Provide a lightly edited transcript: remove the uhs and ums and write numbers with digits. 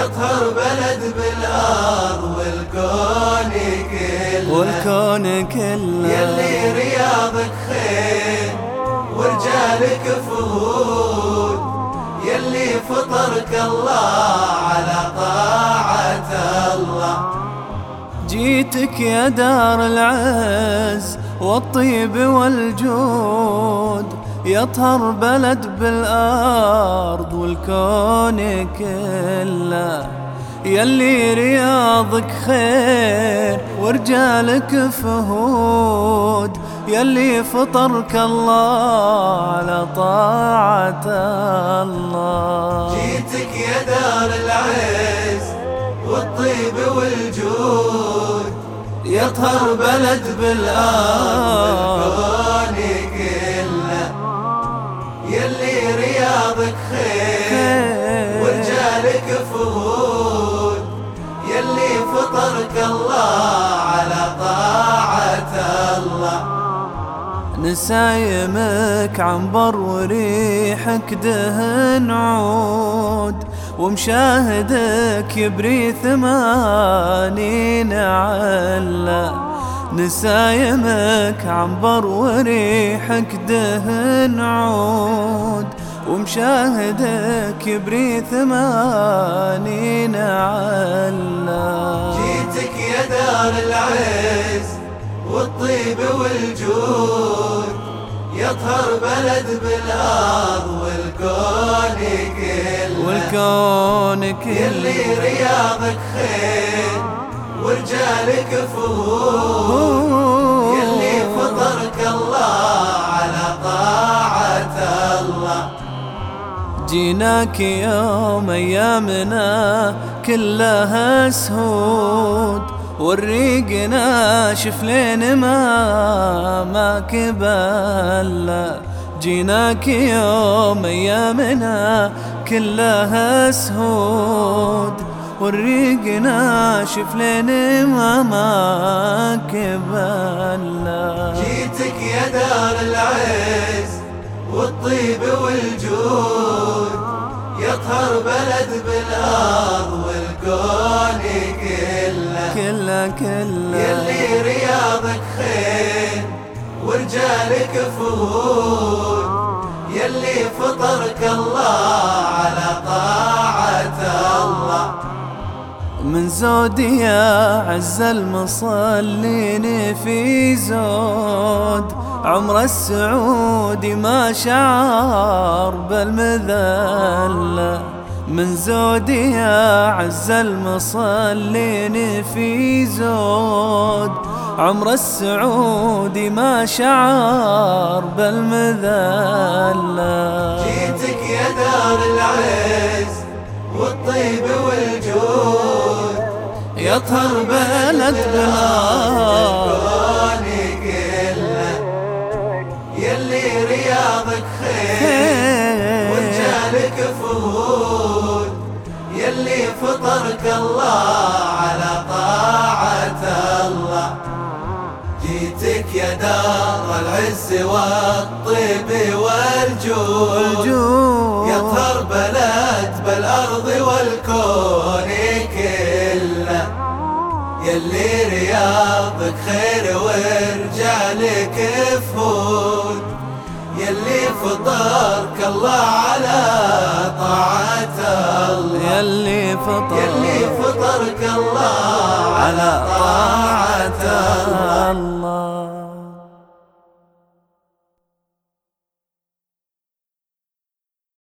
يطهر بلد بالأرض والكون كله يلي رياضك خير ورجالك فهود، يلي فطرك الله على طاعة الله. جيتك يا دار العز والطيب والجود، يطهر بلد بالأرض والكون كله، يلي رياضك خير ورجالك فهود، يلي فطرك الله على طاعة الله. جيتك يا دار العز والطيب والجود، يطهر بلد بالأرض والكون كله، يلي رياضك خير ورجالك فهود، يلي فطرك الله على طاعة الله. نسايمك عنبر وريحك دهن عود، ومشاهدك يبري 80 علة. نسايمك عنبر وريحك دهن عود، ومشاهدك يبري 80 علة. جيتك يا دار العز والطيب والجود، يطهر بلد بالأرض والكون كله، يلي رياضك خير ورجالك فهود، يلي فطرك الله على طاعة الله. جيناك يوم أيامنا كلها سهود، والريق ناشف لين ما كبل. جيناك يوم أيامنا كلها سهود، والريق ناشف لين ما كبل. جيتك يا دار العز والطيب والجود، يطهر بلد بالأرض والكون كله، يلي رياضك خير ورجالك فهود، يلي فطرك الله على طاعة الله. من زود يا عز المصلين في زود، عمر السعودي ما شعر بالمذلة. من زود يا عز المصلين في زود، عمر السعودي ما شعر بالمذلة. جيتك يا دار العز والطيب والجود، يطهر بلد بالأرض كله، يلي رياضك خير ورجالك فهود، يلي فطرك الله على طاعة الله. جيتك يا دار العز والطيب والجود، يطهر بلد بالأرض والكون كله، يلي رياضك خير ورجالك فهود، يلي فطرك الله على طاعة الله. يلي فطرك الله على طاعة الله.